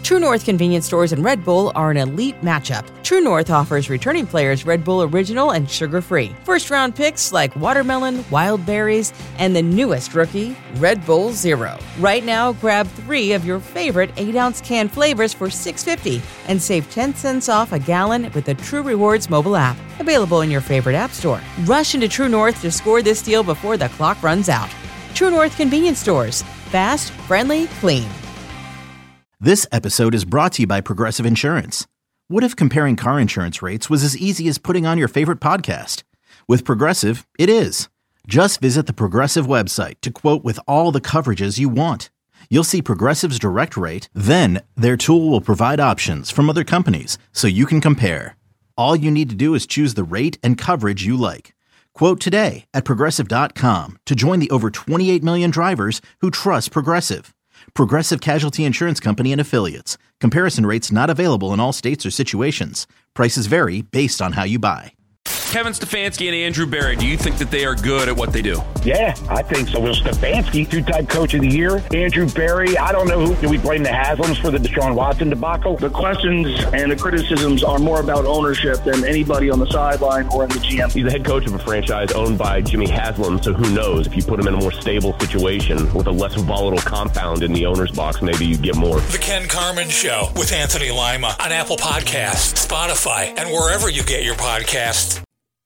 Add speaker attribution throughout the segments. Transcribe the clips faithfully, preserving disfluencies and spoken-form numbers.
Speaker 1: True North Convenience Stores and Red Bull are an elite matchup. True North offers returning players Red Bull Original and sugar-free. First-round picks like watermelon, wild berries, and the newest rookie, Red Bull Zero. Right now, grab three of your favorite eight-ounce can flavors for six dollars and fifty cents and save ten cents off a gallon with the True Rewards mobile app. Available in your favorite app store. Rush into True North to score this deal before the clock runs out. True North Convenience Stores. Fast, friendly, clean.
Speaker 2: This episode is brought to you by Progressive Insurance. What if comparing car insurance rates was as easy as putting on your favorite podcast? With Progressive, it is. Just visit the Progressive website to quote with all the coverages you want. You'll see Progressive's direct rate, then their tool will provide options from other companies so you can compare. All you need to do is choose the rate and coverage you like. Quote today at Progressive dot com to join the over twenty-eight million drivers who trust Progressive. Progressive Casualty Insurance Company and Affiliates. Comparison rates not available in all states or situations. Prices vary based on how you buy.
Speaker 3: Kevin Stefanski and Andrew Berry, do you think that they are good at what they do?
Speaker 4: Yeah, I think so. Will Stefanski, two-time coach of the year. Andrew Berry, I don't know who. Do we blame the Haslams for the Deshaun Watson debacle?
Speaker 5: The questions and the criticisms are more about ownership than anybody on the sideline or in the G M.
Speaker 6: He's the head coach of a franchise owned by Jimmy Haslam, so who knows? If you put him in a more stable situation with a less volatile compound in the owner's box, maybe you get more.
Speaker 7: The Ken Carman Show with Anthony Lima on Apple Podcasts, Spotify, and wherever you get your podcasts.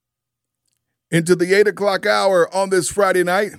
Speaker 8: Into the eight o'clock hour on this Friday night.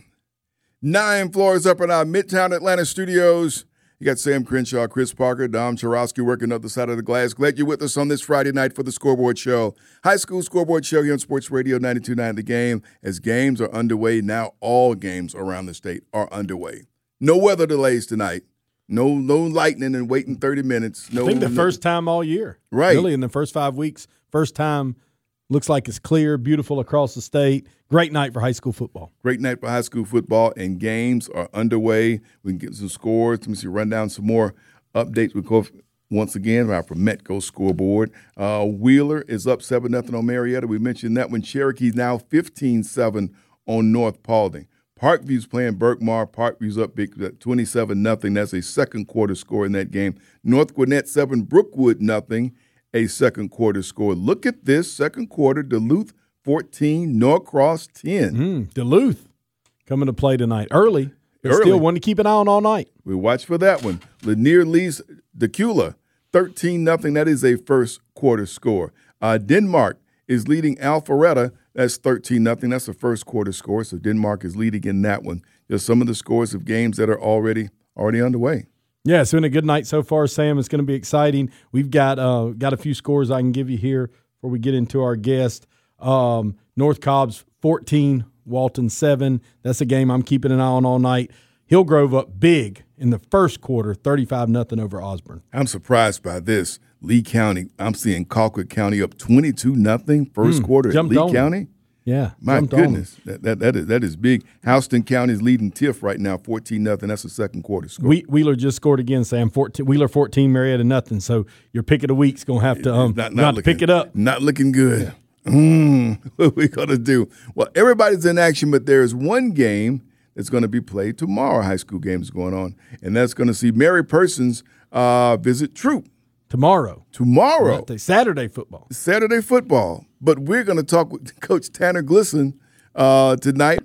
Speaker 8: Nine floors up in our Midtown Atlanta studios. You got Sam Crenshaw, Chris Parker, Dom Charosky working up the side of the glass. Glad you're with us on this Friday night for the Scoreboard Show. High School Scoreboard Show here on Sports Radio ninety-two point nine The Game. As games are underway, now all games around the state are underway. No weather delays tonight. No no lightning and waiting thirty minutes. No,
Speaker 9: I think the
Speaker 8: no,
Speaker 9: first time all year.
Speaker 8: Right.
Speaker 9: Really, in the first five weeks, first time. Looks like it's clear, beautiful across the state. Great night for high school football.
Speaker 8: Great night for high school football, and games are underway. We can get some scores. Let me see, run down some more updates. We go once again our Metco scoreboard. Uh, Wheeler is up seven nothing on Marietta. We mentioned that one. Cherokee now fifteen seven on North Paulding. Parkview's playing Berkmar. Parkview's up big twenty-seven nothing. That's a second quarter score in that game. North Gwinnett seven, Brookwood nothing. A second quarter score. Look at this second quarter. Duluth fourteen, Norcross ten.
Speaker 9: Mm, Duluth coming to play tonight early. But
Speaker 8: early.
Speaker 9: Still one to keep an eye on all night.
Speaker 8: We watch for that one. Lanier leads Decula thirteen nothing. That is a first quarter score. Uh, Denmark is leading Alpharetta. That's thirteen nothing. That's a first quarter score. So Denmark is leading in that one. Just some of the scores of games that are already already underway.
Speaker 9: Yeah, it's been a good night so far, Sam. It's going to be exciting. We've got uh, got a few scores I can give you here before we get into our guest. Um, North Cobb's fourteen, Walton seven. That's a game I'm keeping an eye on all night. Hillgrove up big in the first quarter, thirty-five nothing over Osborne.
Speaker 8: I'm surprised by this. Lee County, I'm seeing Colquitt County up twenty-two nothing first mm, quarter at Lee
Speaker 9: on.
Speaker 8: County.
Speaker 9: Yeah,
Speaker 8: my goodness, that, that that is that is big. Houston County is leading Tiff right now, fourteen nothing. That's a second quarter score.
Speaker 9: We, Wheeler just scored again, Sam. fourteen, Wheeler fourteen, Marietta nothing. So your pick of the week's gonna have to um not, not, not looking, pick it up.
Speaker 8: Not looking good. Yeah. Mm, what are we gonna do? Well, everybody's in action, but there is one game that's going to be played tomorrow. High school games going on, and that's going to see Mary Persons uh, visit Troop.
Speaker 9: Tomorrow.
Speaker 8: Tomorrow.
Speaker 9: Saturday football.
Speaker 8: Saturday football. But we're going to talk with Coach Tanner Glisson uh, tonight.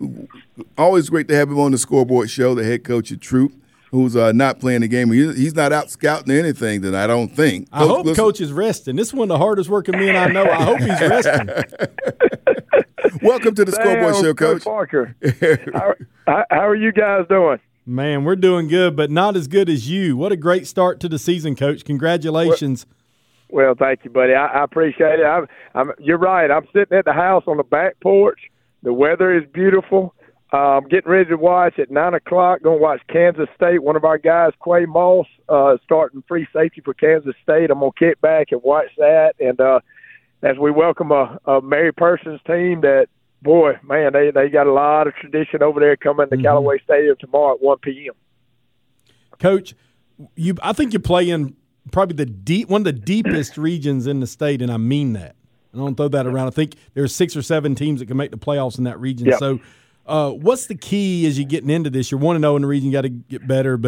Speaker 8: Always great to have him on the Scoreboard Show, the head coach at Troop, who's uh, not playing the game. He's not out scouting or anything tonight, I don't think.
Speaker 9: I Coach hope Glisson. Coach is resting. This is one of the hardest working men I know. I hope he's resting.
Speaker 8: Welcome to the Damn, Scoreboard Show, Coach.
Speaker 10: Parker. how, how are you guys doing?
Speaker 9: Man, we're doing good, but not as good as you. What a great start to the season, Coach. Congratulations.
Speaker 10: Well, well thank you, buddy. I, I appreciate it. I'm, I'm, you're right. I'm sitting at the house on the back porch. The weather is beautiful. Uh, I'm getting ready to watch at nine o'clock. Going to watch Kansas State. One of our guys, Quay Moss, uh, starting free safety for Kansas State. I'm going to kick back and watch that. And uh, as we welcome a, a Mary Persons team that, boy, man, they, they got a lot of tradition over there coming to mm-hmm. Callaway Stadium tomorrow at one p.m.
Speaker 9: Coach, you, I think you play in probably the deep, one of the deepest regions in the state, and I mean that. I don't throw that around. I think there's six or seven teams that can make the playoffs in that region. Yep. So uh, what's the key as you're getting into this? You're one and oh in the region, you got to get better, but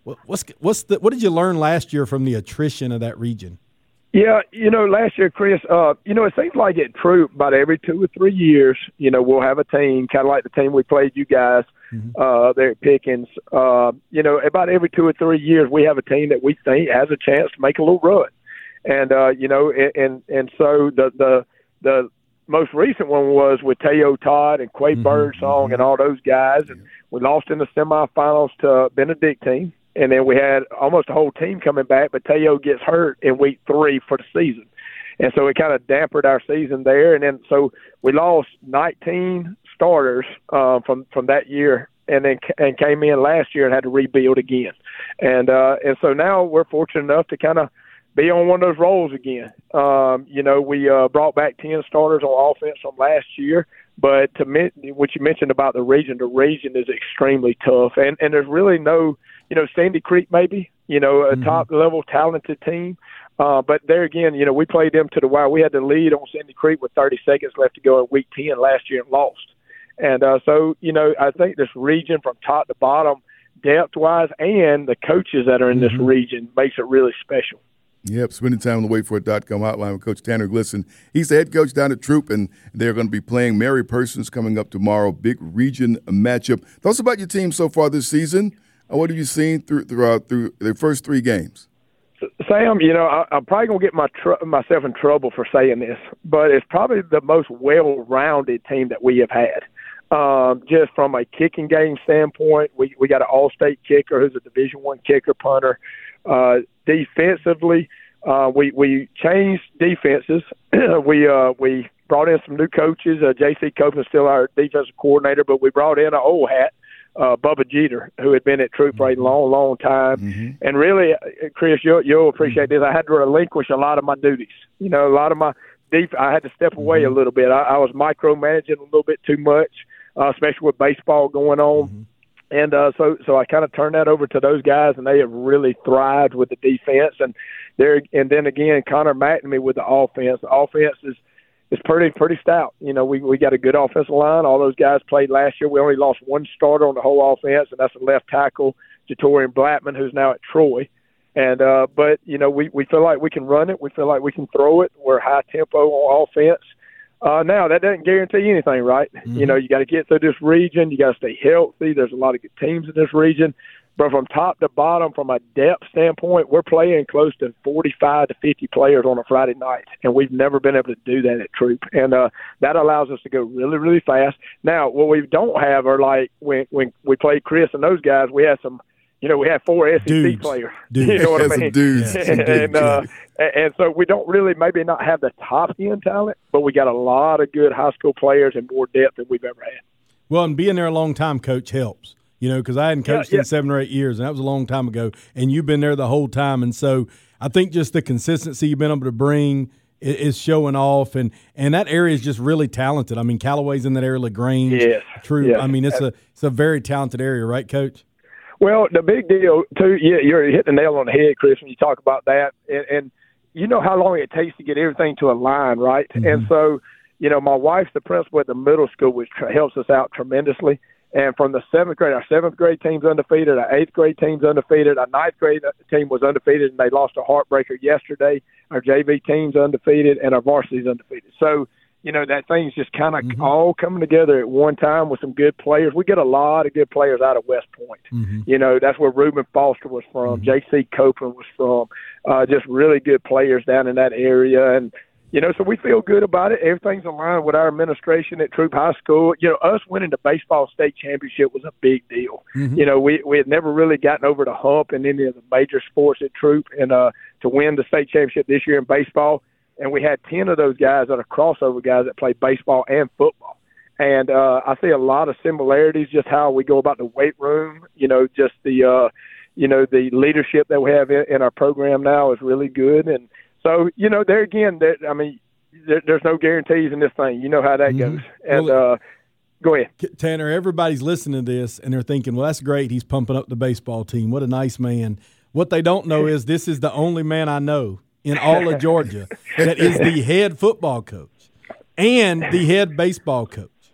Speaker 9: What's what's the what did you learn last year from the attrition of that region?
Speaker 10: Yeah, you know, last year, Chris, uh, you know, it seems like at Troop, about every two or three years, you know, we'll have a team, kind of like the team we played you guys mm-hmm. uh, there at Pickens. Uh, you know, about every two or three years, we have a team that we think has a chance to make a little run. And, uh, you know, and, and, and so the, the, the most recent one was with Teo Todd and Quay mm-hmm. Birdsong mm-hmm. and all those guys. And we lost in the semifinals to Benedictine. And then we had almost the whole team coming back, but Teo gets hurt in week three for the season. And so it kind of dampened our season there. And then so we lost nineteen starters uh, from, from that year and then and came in last year and had to rebuild again. And uh, and so now we're fortunate enough to kind of be on one of those roles again. Um, you know, we uh, brought back ten starters on offense from last year. But to me, what you mentioned about the region, the region is extremely tough. And, and there's really no – you know, Sandy Creek maybe, you know, a mm-hmm. top-level talented team. Uh, but there again, you know, we played them to the wire. We had the lead on Sandy Creek with thirty seconds left to go in week ten last year and lost. And uh, so, you know, I think this region from top to bottom, depth-wise, and the coaches that are in mm-hmm. this region makes it really special.
Speaker 8: Yep, spending time on the wait for it dot com hotline with Coach Tanner Glisson. He's the head coach down at Troop, and they're going to be playing Mary Persons coming up tomorrow. Big region matchup. Tell us about your team so far this season. What have you seen through throughout through the first three games?
Speaker 10: Sam, you know, I, I'm probably going to get my tr- myself in trouble for saying this, but it's probably the most well-rounded team that we have had. Um, just from a kicking game standpoint, we, we got an all-state kicker who's a Division One kicker, punter. Uh, defensively, uh, we we changed defenses. we uh, we brought in some new coaches. Uh, J C Copeland's still our defensive coordinator, but we brought in an old hat. Uh, Bubba Jeter, who had been at Troop for a long, long time. Mm-hmm. And really, Chris, you'll, you'll appreciate this. I had to relinquish a lot of my duties. You know, a lot of my def- I had to step away mm-hmm. a little bit. I, I was micromanaging a little bit too much, uh, especially with baseball going on. Mm-hmm. And uh, so, so I kind of turned that over to those guys, and they have really thrived with the defense. And there, and then again, Connor McNamee with the offense. The offense is It's pretty pretty stout. You know, we we got a good offensive line. All those guys played last year. We only lost one starter on the whole offense, and that's a left tackle, Jatorian Blackman, who's now at Troy. And uh, but you know, we, we feel like we can run it. We feel like we can throw it. We're high tempo on offense. Uh, now that doesn't guarantee anything, right? Mm-hmm. You know, you got to get through this region. You got to stay healthy. There's a lot of good teams in this region. But from top to bottom, from a depth standpoint, we're playing close to forty-five to fifty players on a Friday night, and we've never been able to do that at Troop. And uh, that allows us to go really, really fast. Now, what we don't have are like when when we played Chris and those guys, we had some, you know, we had four S E C dudes. players. Dudes. You know what I mean? Dudes. and, and, uh, and so we don't really maybe not have the top end talent, but we got a lot of good high school players and more depth than we've ever had.
Speaker 9: Well, and being there a long time, Coach, helps. You know, because I hadn't coached yeah, yeah. in seven or eight years, and that was a long time ago, and you've been there the whole time. And so I think just the consistency you've been able to bring is showing off, and, and that area is just really talented. I mean, Callaway's in that area, LaGrange,
Speaker 10: yes.
Speaker 9: Troop.
Speaker 10: Yes.
Speaker 9: I mean, it's a it's a very talented area, right, Coach?
Speaker 10: Well, the big deal, too, yeah, you're hitting the nail on the head, Chris, when you talk about that. And, and you know how long it takes to get everything to align, right? Mm-hmm. And so, you know, my wife's the principal at the middle school, which helps us out tremendously. And from the seventh grade, our seventh grade team's undefeated, our eighth grade team's undefeated, our ninth grade team was undefeated, and they lost a heartbreaker yesterday. Our J V team's undefeated, and our varsity's undefeated. So, you know, that thing's just kind of mm-hmm. all coming together at one time with some good players. We get a lot of good players out of West Point. Mm-hmm. You know, that's where Reuben Foster was from, mm-hmm. J C Copeland was from, uh, just really good players down in that area. And, you know, so we feel good about it. Everything's aligned with our administration at Troop High School. You know, us winning the baseball state championship was a big deal. Mm-hmm. You know, we we had never really gotten over the hump in any of the major sports at Troop, and uh, to win the state championship this year in baseball. And we had ten of those guys that are crossover guys that play baseball and football. And uh, I see a lot of similarities, just how we go about the weight room. You know, just the uh, you know the leadership that we have in, in our program now is really good. And so, you know, there again, there, I mean, there, there's no guarantees in this thing. You know how that mm-hmm. goes. And well, uh, go ahead.
Speaker 9: Tanner, everybody's listening to this, and they're thinking, well, that's great. He's pumping up the baseball team. What a nice man. What they don't know is this is the only man I know in all of Georgia that is the head football coach and the head baseball coach.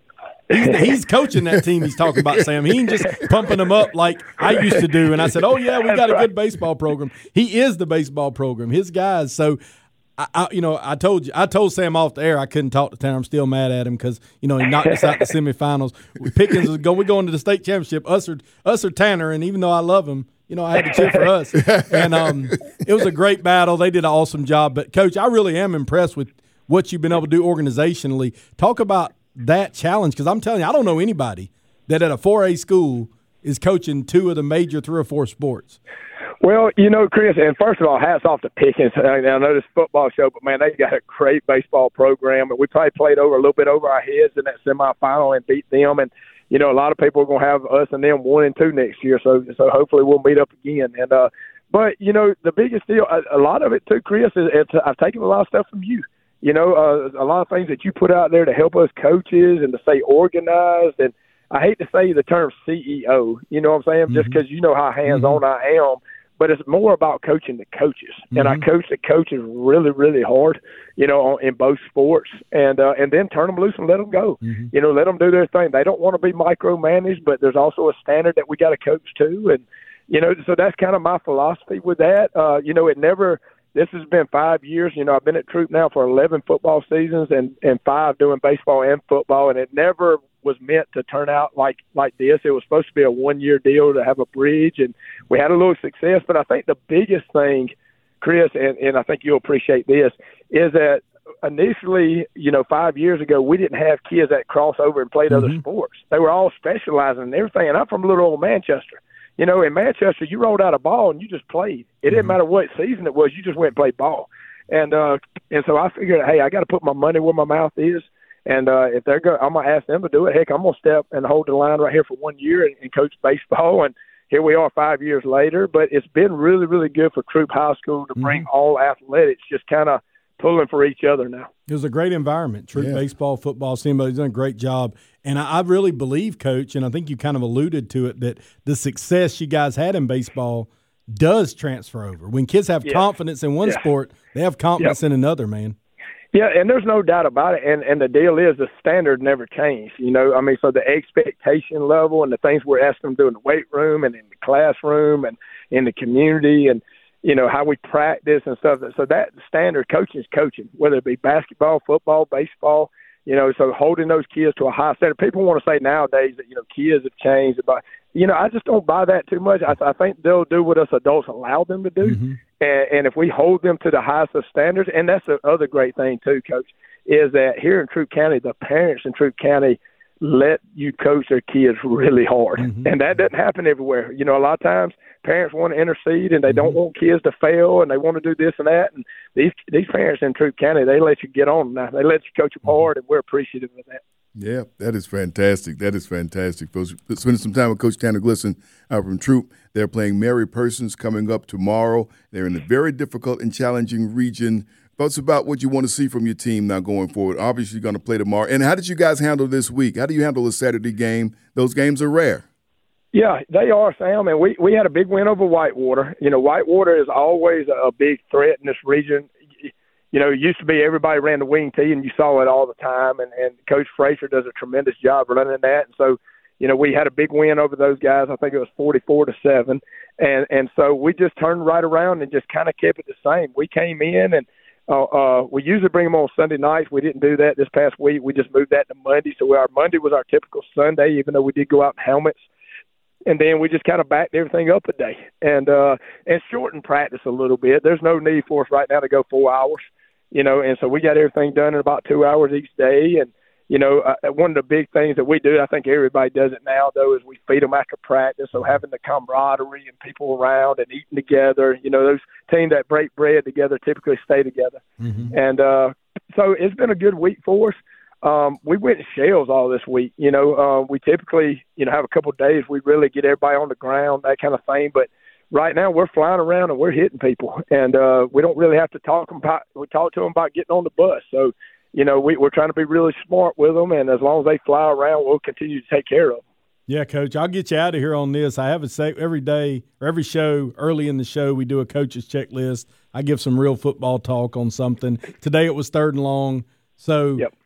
Speaker 9: he's, he's coaching that team he's talking about, Sam. He ain't just pumping them up like I used to do. And I said, oh, yeah, we got a good baseball program. He is the baseball program, his guys. So, I, I, you know, I told you, I told Sam off the air I couldn't talk to Tanner. I'm still mad at him because, you know, he knocked us out the semifinals. Pickens was going, we're going to the state championship, us or, us or Tanner. And even though I love him, you know, I had to cheer for us. And um, it was a great battle. They did an awesome job. But, Coach, I really am impressed with what you've been able to do organizationally. Talk about that challenge, because I'm telling you, I don't know anybody that at a four A school is coaching two of the major three or four sports.
Speaker 10: Well, you know, Chris, and first of all, hats off to Pickens. I know this football show, but, man, they got a great baseball program. And we probably played over a little bit over our heads in that semifinal and beat them. And, you know, a lot of people are going to have us and them one and two next year. So so hopefully we'll meet up again. And uh, But, you know, the biggest deal, a, a lot of it too, Chris, is it's, I've taken a lot of stuff from you. You know, uh, a lot of things that you put out there to help us coaches and to stay organized. And I hate to say the term C E O, you know what I'm saying, mm-hmm. just because you know how hands-on mm-hmm. I am. But it's more about coaching the coaches. Mm-hmm. And I coach the coaches really, really hard, you know, in both sports. And uh, and then turn them loose and let them go. Mm-hmm. You know, let them do their thing. They don't want to be micromanaged, but there's also a standard that we got to coach to. And, you know, so that's kind of my philosophy with that. Uh, you know, it never – this has been five years. You know, I've been at Troop now for eleven football seasons and, and five doing baseball and football, and it never was meant to turn out like, like this. It was supposed to be a one-year deal to have a bridge, and we had a little success. But I think the biggest thing, Chris, and, and I think you'll appreciate this, is that initially, you know, five years ago, we didn't have kids that cross over and played mm-hmm. other sports. They were all specializing in everything, and I'm from little old Manchester. You know, in Manchester, you rolled out a ball and you just played. It didn't mm-hmm. matter what season it was. You just went and played ball. And uh, and so I figured, hey, I got to put my money where my mouth is. And uh, if they're going, I'm going to ask them to do it. Heck, I'm going to step and hold the line right here for one year and, and coach baseball. And here we are five years later. But it's been really, really good for Troop High School to mm-hmm. bring all athletics just kind of pulling for each other now.
Speaker 9: It was a great environment. Troop yeah. baseball, football, Steamboat has done a great job. And I, I really believe, Coach, and I think you kind of alluded to it, that the success you guys had in baseball does transfer over. When kids have yeah. confidence in one yeah. sport, they have confidence yep. in another, man.
Speaker 10: Yeah, and there's no doubt about it. And and the deal is the standard never changed. You know, I mean, so the expectation level and the things we're asking them to do in the weight room and in the classroom and in the community and, you know, how we practice and stuff. So that standard coaching is coaching, whether it be basketball, football, baseball, you know, so holding those kids to a high standard. People want to say nowadays that, you know, kids have changed. But, you know, I just don't buy that too much. I, I think they'll do what us adults allow them to do. Mm-hmm. And, and if we hold them to the highest of standards, and that's the other great thing too, Coach, is that here in Troop County, the parents in Troop County let you coach their kids really hard. Mm-hmm. And that doesn't happen everywhere. You know, a lot of times parents want to intercede and they mm-hmm. don't want kids to fail and they want to do this and that. And these these parents in Troop County, they let you get on now. They let you coach them hard, and we're appreciative of that.
Speaker 8: Yeah, that is fantastic. That is fantastic. Folks, spending some time with Coach Tanner Glisson uh, from Troop. They're playing Mary Persons coming up tomorrow. They're in a very difficult and challenging region. What's about what you want to see from your team now going forward? Obviously, you're going to play tomorrow. And how did you guys handle this week? How do you handle a Saturday game? Those games are rare.
Speaker 10: Yeah, they are, Sam. And we, we had a big win over Whitewater. You know, Whitewater is always a big threat in this region. You know, it used to be everybody ran the wing tee, and you saw it all the time. And, and Coach Frazier does a tremendous job running that. And so, you know, we had a big win over those guys. I think it was forty-four to seven. And and so we just turned right around and just kind of kept it the same. We came in and uh, uh, we usually bring them on Sunday nights. We didn't do that this past week. We just moved that to Monday. So our Monday was our typical Sunday, even though we did go out in helmets. And then we just kind of backed everything up a day and uh, and shortened practice a little bit. There's no need for us right now to go four hours, you know, and so we got everything done in about two hours each day. And, you know, uh, one of the big things that we do, I think everybody does it now, though, is we feed them after practice. So having the camaraderie and people around and eating together, you know, those teams that break bread together typically stay together. Mm-hmm. And uh, so it's been a good week for us. Um, we went in shells all this week. You know, uh, we typically, you know, have a couple of days we really get everybody on the ground, that kind of thing. But right now we're flying around and we're hitting people, and uh, we don't really have to talk about. We talk to them about getting on the bus. So, you know, we, we're trying to be really smart with them, and as long as they fly around, we'll continue to take care of them.
Speaker 9: Yeah, Coach, I'll get you out of here on this. I have a say every day or every show, early in the show, we do a coach's checklist. I give some real football talk on something. Today it was third and long. So
Speaker 10: yep.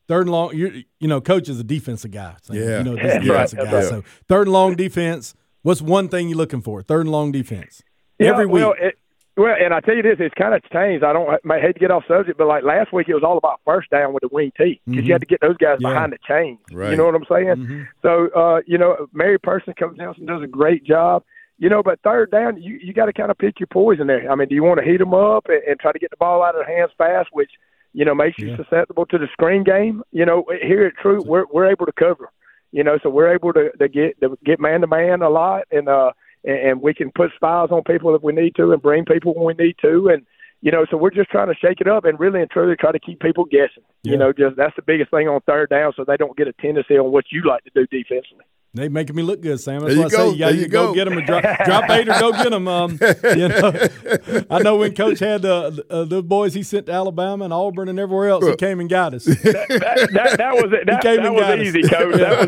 Speaker 9: third and long, you you know, coach is a defensive guy. So,
Speaker 8: yeah.
Speaker 9: You know, this
Speaker 8: yeah.
Speaker 9: defensive
Speaker 8: Right.
Speaker 9: guy.
Speaker 8: Yeah.
Speaker 9: So third and long defense, what's one thing you're looking for? Third and long defense.
Speaker 10: Yeah,
Speaker 9: Every week.
Speaker 10: Well, it, well, and I tell you this, it's kind of changed. I don't I hate to get off subject, but like last week, it was all about first down with the wing tee because
Speaker 9: Mhm.
Speaker 10: you had to get those guys
Speaker 9: Yeah.
Speaker 10: behind the chains.
Speaker 8: Right.
Speaker 10: You know what I'm saying?
Speaker 9: Mm-hmm.
Speaker 10: So, uh, you know, Mary Person comes down and does a great job. You know, but third down, you, you got to kind of pick your poison there. I mean, do you want to heat them up and, and try to get the ball out of their hands fast, which, you know, makes you
Speaker 9: Yeah.
Speaker 10: susceptible to the screen game? You know, here at True, we're we're able to cover. You know, so we're able to, to get to get man to man a lot, and uh, and, and we can put spies on people if we need to, and bring people when we need to, and you know, so we're just trying to shake it up and really and truly try to keep people guessing.
Speaker 9: Yeah.
Speaker 10: You know, just that's the biggest thing on third down, so they don't get a tendency on what you like to do defensively.
Speaker 9: They making me look good, Sam. That's
Speaker 8: There
Speaker 9: what
Speaker 8: you
Speaker 9: I say.
Speaker 8: go.
Speaker 9: You got to
Speaker 8: There you
Speaker 9: go.
Speaker 8: go.
Speaker 9: get them and drop, drop eight or go get them. Um, you know, I know when Coach had uh, uh, the boys he sent to Alabama and Auburn and everywhere else, he came and got us.
Speaker 10: that, that, that, that was it. That,
Speaker 9: came
Speaker 10: that
Speaker 9: and
Speaker 10: was
Speaker 9: got us.
Speaker 10: easy, Coach. That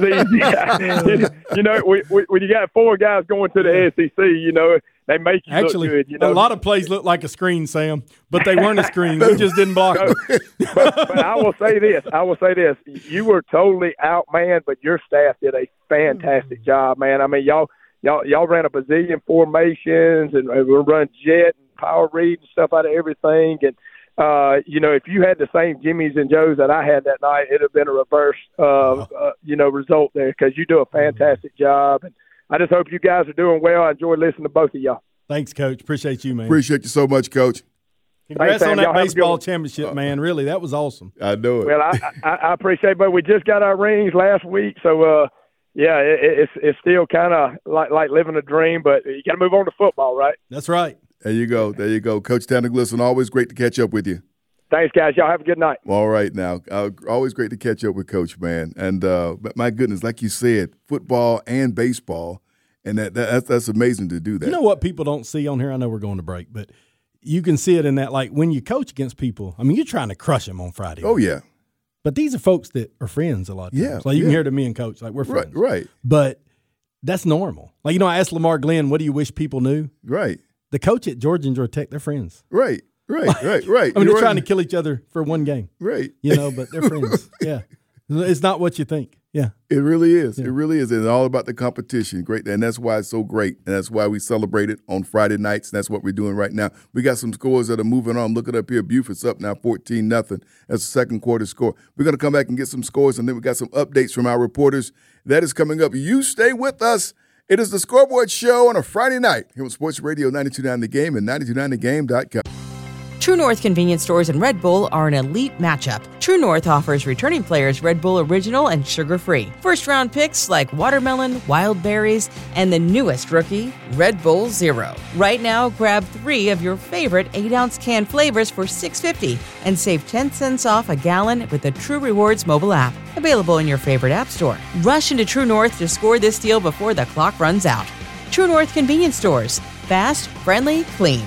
Speaker 10: was easy. you know, we, we, when you got four guys going to the S E C, you know, they make you
Speaker 9: Actually,
Speaker 10: look good. You know?
Speaker 9: a lot of plays look like a screen, Sam, but they weren't a screen. We just didn't block them.
Speaker 10: but, but I will say this. I will say this. You were totally outmanned, but your staff did a fantastic job, man. I mean, y'all y'all y'all ran a bazillion formations and we run jet and power read and stuff out of everything. And, uh, you know, if you had the same Jimmys and Joes that I had that night, it would have been a reverse, uh, uh, you know, result there because you do a fantastic job. And I just hope you guys are doing well. I enjoy listening to both of y'all.
Speaker 9: Thanks, Coach. Appreciate you, man.
Speaker 8: Appreciate you so much, Coach.
Speaker 9: Congrats
Speaker 10: Thanks,
Speaker 9: on
Speaker 10: Sam.
Speaker 9: that
Speaker 10: Y'all have a good
Speaker 9: baseball
Speaker 10: one.
Speaker 9: championship, man. Really, that was awesome.
Speaker 8: I know it.
Speaker 10: Well, I, I, I appreciate it, but we just got our rings last week, so uh, yeah, it, it's it's still kind of like like living a dream, but you got to move on to football, right?
Speaker 9: That's right.
Speaker 8: There you go. There you go. Coach Tanner Glisson, always great to catch up with you.
Speaker 10: Thanks, guys. Y'all have a good night.
Speaker 8: All right now. Uh, always great to catch up with Coach, man. And uh, but my goodness, like you said, football and baseball, and that, that that's, that's amazing to do that.
Speaker 9: You know what people don't see on here? I know we're going to break, but you can see it in that, like, when you coach against people, I mean, you're trying to crush them on Friday.
Speaker 8: Oh, yeah.
Speaker 9: But these are folks that are friends a lot of times.
Speaker 8: Yeah,
Speaker 9: Like, you can
Speaker 8: yeah.
Speaker 9: hear to me and Coach, like, we're friends.
Speaker 8: Right, right,
Speaker 9: But that's normal. Like, you know, I asked Lamar Glenn, what do you wish people knew?
Speaker 8: right,
Speaker 9: The coach at Georgia and Georgia Tech, they're friends.
Speaker 8: right, right, right, right.
Speaker 9: I mean,
Speaker 8: You're
Speaker 9: they're
Speaker 8: right.
Speaker 9: trying to kill each other for one game,
Speaker 8: Right.
Speaker 9: you know, but they're friends. Yeah. It's not what you think. Yeah.
Speaker 8: It really is.
Speaker 9: Yeah.
Speaker 8: It really is. It's all about the competition. Great. And that's why it's so great. And that's why we celebrate it on Friday nights. And that's what we're doing right now. We got some scores that are moving on. I'm looking up here. Buford's up now fourteen nothing. That's the second quarter score. We're going to come back and get some scores, and then we got some updates from our reporters. That is coming up. You stay with us. It is the Scoreboard Show on a Friday night here on Sports Radio ninety-two point nine The Game and ninety-two point nine the game dot com.
Speaker 1: True North convenience stores and Red Bull are an elite matchup. True North offers returning players Red Bull Original and sugar-free. First-round picks like watermelon, wild berries, and the newest rookie, Red Bull Zero. Right now, grab three of your favorite eight-ounce can flavors for six dollars and fifty cents and save ten cents off a gallon with the True Rewards mobile app. Available in your favorite app store. Rush into True North to score this deal before the clock runs out. True North convenience stores. Fast, friendly, clean.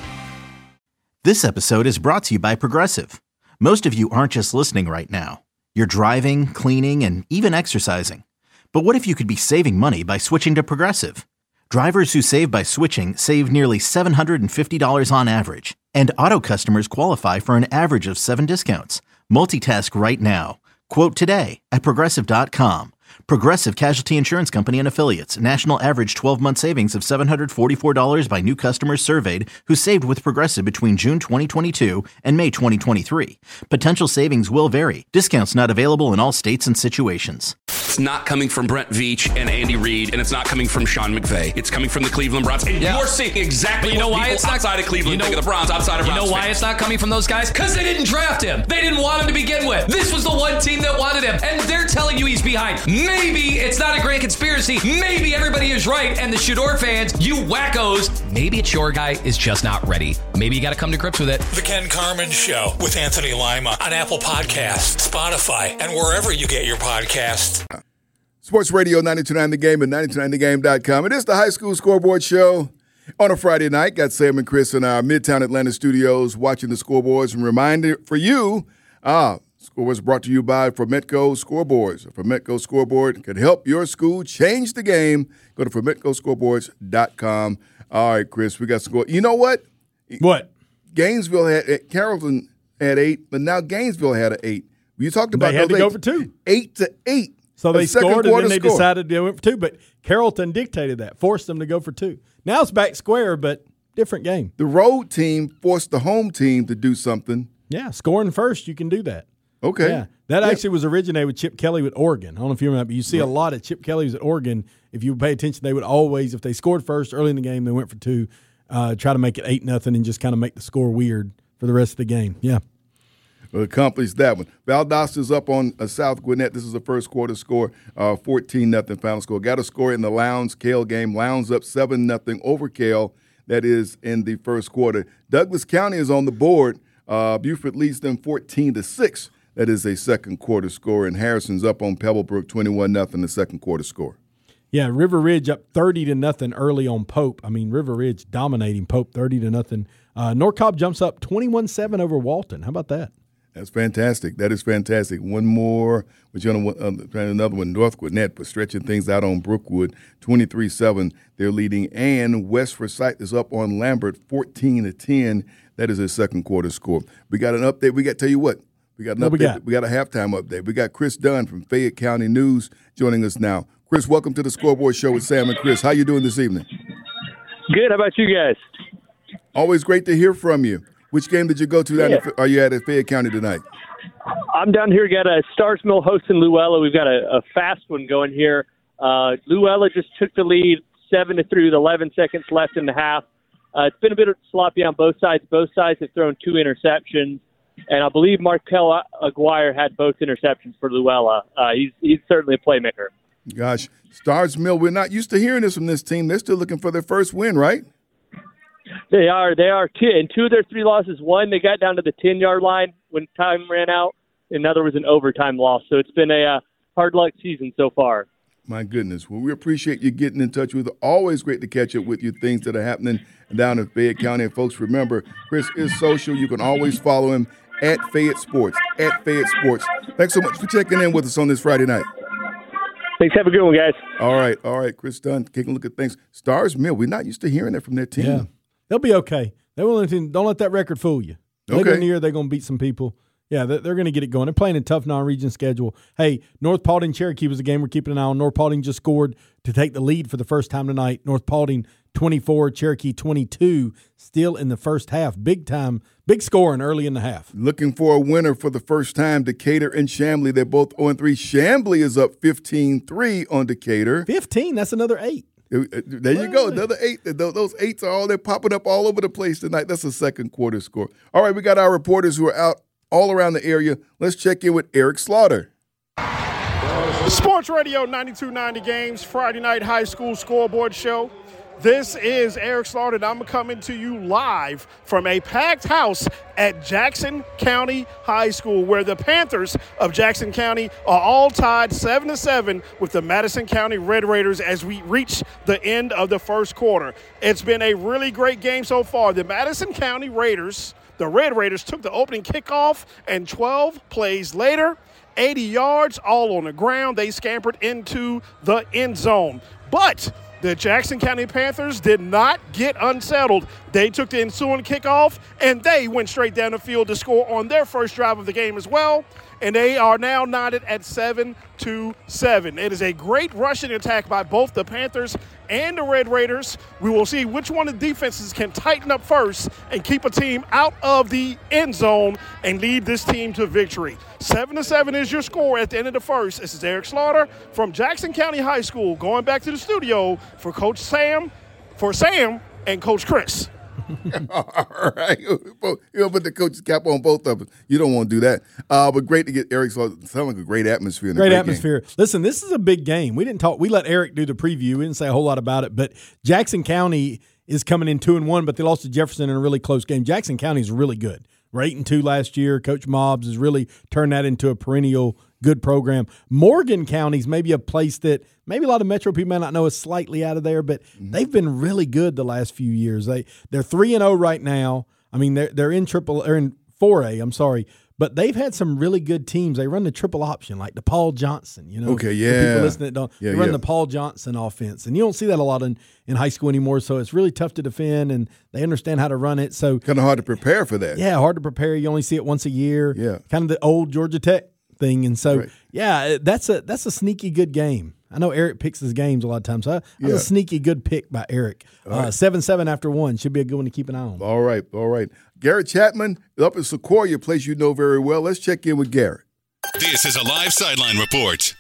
Speaker 2: This episode is brought to you by Progressive. Most of you aren't just listening right now. You're driving, cleaning, and even exercising. But what if you could be saving money by switching to Progressive? Drivers who save by switching save nearly seven hundred fifty dollars on average. And auto customers qualify for an average of seven discounts. Multitask right now. Quote today at Progressive dot com. Progressive Casualty Insurance Company and Affiliates. National average twelve-month savings of seven hundred forty-four dollars by new customers surveyed who saved with Progressive between June twenty twenty-two and May twenty twenty-three. Potential savings will vary. Discounts not available in all states and situations.
Speaker 3: It's not coming from Brent Veach and Andy Reid, and it's not coming from Sean McVay. It's coming from the Cleveland Browns. And
Speaker 11: Yeah.
Speaker 3: you're seeing exactly
Speaker 11: But you know
Speaker 3: what
Speaker 11: why
Speaker 3: people
Speaker 11: it's not-
Speaker 3: outside of Cleveland
Speaker 11: you know-
Speaker 3: think of the Browns, outside of
Speaker 11: You
Speaker 3: Browns
Speaker 11: know why
Speaker 3: fans.
Speaker 11: it's not coming from those guys? Because they didn't draft him. They didn't want him to begin with. This was the one team that wanted him, and they're telling you he's behind. Maybe it's not a great conspiracy. Maybe everybody is right, and the Shador fans, you wackos, maybe it's your guy is just not ready. Maybe you got to come to grips with it.
Speaker 7: The Ken Carmen Show with Anthony Lima on Apple Podcasts, Spotify, and wherever you get your podcasts.
Speaker 8: Sports Radio ninety-two point nine The Game and ninety-two point nine the game dot com. It is the High School Scoreboard Show on a Friday night. Got Sam and Chris in our Midtown Atlanta studios watching the scoreboards. And reminder for you, ah, scoreboards brought to you by Formetco Scoreboards. A Formetco Scoreboard can help your school change the game. Go to Formetco Scoreboards dot com. All right, Chris, we got score. You know what?
Speaker 9: What?
Speaker 8: Gainesville had, Carrollton had eight, but now Gainesville had an eight. You talked about
Speaker 9: they had
Speaker 8: those
Speaker 9: to go
Speaker 8: eight,
Speaker 9: for two.
Speaker 8: Eight to eight.
Speaker 9: So they scored, and then they
Speaker 8: score.
Speaker 9: decided they went for two. But Carrollton dictated that, forced them to go for two. Now it's back square, but different game.
Speaker 8: The road team forced the home team to do something.
Speaker 9: Yeah, scoring first, you can do that.
Speaker 8: Okay.
Speaker 9: Yeah, that
Speaker 8: yeah.
Speaker 9: actually was originated with Chip Kelly with Oregon. I don't know if you remember, but you see
Speaker 8: right.
Speaker 9: a lot of Chip Kellys at Oregon. If you pay attention, they would always, if they scored first early in the game, they went for two, uh, try to make it eight nothing, and just kind of make the score weird for the rest of the game. Yeah.
Speaker 8: Well, accomplished that one. Valdosta's up on uh, South Gwinnett. This is the first quarter score, uh, fourteen nothing final score. Got a score in the Lowndes-Cale game. Lowndes up seven nothing over Cale. That is in the first quarter. Douglas County is on the board. Uh, Buford leads them fourteen to six. That is a second quarter score. And Harrison's up on Pebblebrook twenty-one nothing, the second quarter score.
Speaker 9: Yeah, River Ridge up thirty to nothing early on Pope. I mean, River Ridge dominating Pope thirty to nothing. Uh, North Cobb jumps up twenty-one seven over Walton. How about that?
Speaker 8: That's fantastic. That is fantastic. One more, which on uh, another one, North Gwinnett, but stretching things out on Brookwood, twenty-three seven. They're leading, and West Forsyth is up on Lambert, fourteen to ten. That is a second quarter score. We got an update. We got tell you what. We got an
Speaker 9: what
Speaker 8: update.
Speaker 9: We got?
Speaker 8: we got a halftime update. We got Chris Dunn from Fayette County News joining us now. Chris, welcome to the Scoreboard Show with Sam and Chris. How you doing this evening?
Speaker 12: Good. How about you guys?
Speaker 8: Always great to hear from you. Which game did you go to? Down
Speaker 12: Yeah.
Speaker 8: at, are you at at Fayette County tonight?
Speaker 12: I'm down here. Got a Stars Mill hosting Luella. We've got a, a fast one going here. Uh, Luella just took the lead, seven to three with eleven seconds left in the half. Uh, it's been a bit sloppy on both sides. Both sides have thrown two interceptions, and I believe Markel Aguirre had both interceptions for Luella. Uh, he's he's certainly a playmaker.
Speaker 8: Gosh, Stars Mill. We're not used to hearing this from this team. They're still looking for their first win, right?
Speaker 12: They are. They are. Two, in two of their three losses, one, they got down to the ten-yard line when time ran out. Another was an overtime loss. So it's been a uh, hard luck season so far.
Speaker 8: My goodness. Well, we appreciate you getting in touch with us. Always great to catch up with you, things that are happening down in Fayette County. And, folks, remember, Chris is social. You can always follow him at Fayette Sports, at Fayette Sports. Thanks so much for checking in with us on this Friday night.
Speaker 12: Thanks. Have a good one, guys.
Speaker 8: All right. All right. Chris Dunn, taking a look at things. Stars Mill, we're not used to hearing that from their team.
Speaker 9: Yeah. They'll be okay. They won't. Don't let that record fool you. Later
Speaker 8: Okay.
Speaker 9: in the year, they're going to beat some people. Yeah, they're, they're going to get it going. They're playing a tough non-region schedule. Hey, North Paulding Cherokee was a game we're keeping an eye on. North Paulding just scored to take the lead for the first time tonight. North Paulding twenty-four, Cherokee twenty-two, still in the first half. Big time, big scoring early in the half.
Speaker 8: Looking for a winner for the first time, Decatur and Chamblee. They're both oh and three. Chamblee is up fifteen three on Decatur.
Speaker 9: fifteen, that's another eight.
Speaker 8: There you go, another eight. Those eights are all, they're popping up all over the place tonight. That's a second quarter score. All right, we got our reporters who are out all around the area. Let's check in with Eric Slaughter.
Speaker 13: Sports Radio ninety-two ninety Games, Friday night high school scoreboard show. This is Eric Slaughter, and I'm coming to you live from a packed house at Jackson County High School, where the Panthers of Jackson County are all tied seven to seven with the Madison County Red Raiders as we reach the end of the first quarter. It's been a really great game so far. The Madison County Raiders, the Red Raiders, took the opening kickoff, and twelve plays later, eighty yards, all on the ground, they scampered into the end zone. But the Jackson County Panthers did not get unsettled. They took the ensuing kickoff, and they went straight down the field to score on their first drive of the game as well. And they are now knotted at seven to seven. It is a great rushing attack by both the Panthers and the Red Raiders. We will see which one of the defenses can tighten up first and keep a team out of the end zone and lead this team to victory. Seven to seven is your score at the end of the first. This is Eric Slaughter from Jackson County High School, going back to the studio for Coach Sam, for Sam and Coach Chris.
Speaker 8: All right. You know, put the coach's cap on both of us. You don't want to do that. Uh, but great to get Eric. Sounds like a great atmosphere. In
Speaker 9: Great,
Speaker 8: great
Speaker 9: atmosphere.
Speaker 8: Game.
Speaker 9: Listen, this is a big game. We didn't talk. We let Eric do the preview. We didn't say a whole lot about it. But Jackson County is coming in two and one, but they lost to Jefferson in a really close game. Jackson County is really good. We're eight and two last year. Coach Mobbs has really turned that into a perennial good program. Morgan County's maybe a place that maybe a lot of Metro people may not know is slightly out of there, but mm-hmm. they've been really good the last few years. They they're three and zero right now. I mean they're they're in triple or in four A. I'm sorry, but they've had some really good teams. They run the triple option like the Paul Johnson. You know,
Speaker 8: okay, yeah.
Speaker 9: People listening that don't
Speaker 8: yeah,
Speaker 9: they run
Speaker 8: yeah.
Speaker 9: the Paul Johnson offense, and you don't see that a lot in, in high school anymore. So it's really tough to defend, and they understand how to run it. So
Speaker 8: kind of hard to prepare for that.
Speaker 9: Yeah, hard to prepare. You only see it once a year.
Speaker 8: Yeah,
Speaker 9: kind of the old Georgia Tech thing. And so,
Speaker 8: right.
Speaker 9: yeah, that's a that's a sneaky good game. I know Eric picks his games a lot of times. So that's yeah. a sneaky good pick by Eric. Uh, seven seven after one should be a good one to keep an eye on.
Speaker 8: All right, all right. Garrett Chapman up in Sequoia, a place you know very well. Let's check in with Garrett.
Speaker 14: This is a live sideline report.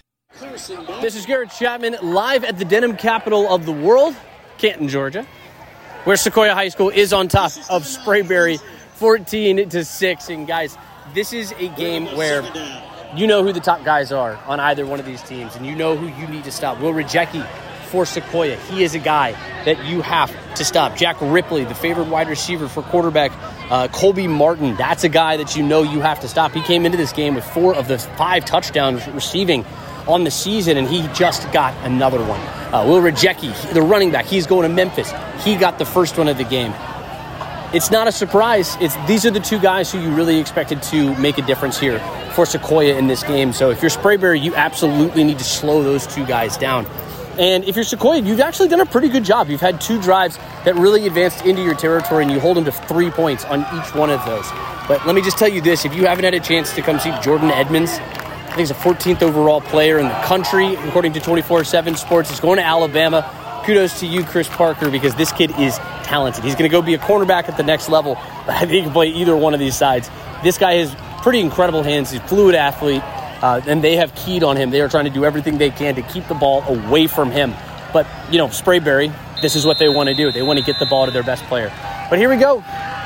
Speaker 15: This is Garrett Chapman live at the denim capital of the world, Canton, Georgia, where Sequoia High School is on top of Sprayberry fourteen to six. And guys, this is a game where you know who the top guys are on either one of these teams, and you know who you need to stop. Will Rejecki for Sequoia. He is a guy that you have to stop. Jack Ripley, the favored wide receiver for quarterback uh, Colby Martin. That's a guy that you know you have to stop. He came into this game with four of the five touchdowns receiving on the season, and he just got another one. Uh, Will Rejecki, the running back, he's going to Memphis. He got the first one of the game. It's not a surprise. It's these are the two guys who you really expected to make a difference here for Sequoia in this game. So if you're Sprayberry, you absolutely need to slow those two guys down. And if you're Sequoia, you've actually done a pretty good job. You've had two drives that really advanced into your territory, and you hold them to three points on each one of those. But let me just tell you this. If you haven't had a chance to come see Jordan Edmonds, I think he's a fourteenth overall player in the country, according to twenty-four seven Sports. He's going to Alabama. Kudos to you, Chris Parker, because this kid is talented. He's going to go be a cornerback at the next level, but I think he can play either one of these sides. This guy has pretty incredible hands. He's a fluid athlete, uh, and they have keyed on him. They are trying to do everything they can to keep the ball away from him. But, you know, Sprayberry, this is what they want to do. They want to get the ball to their best player. But here we go.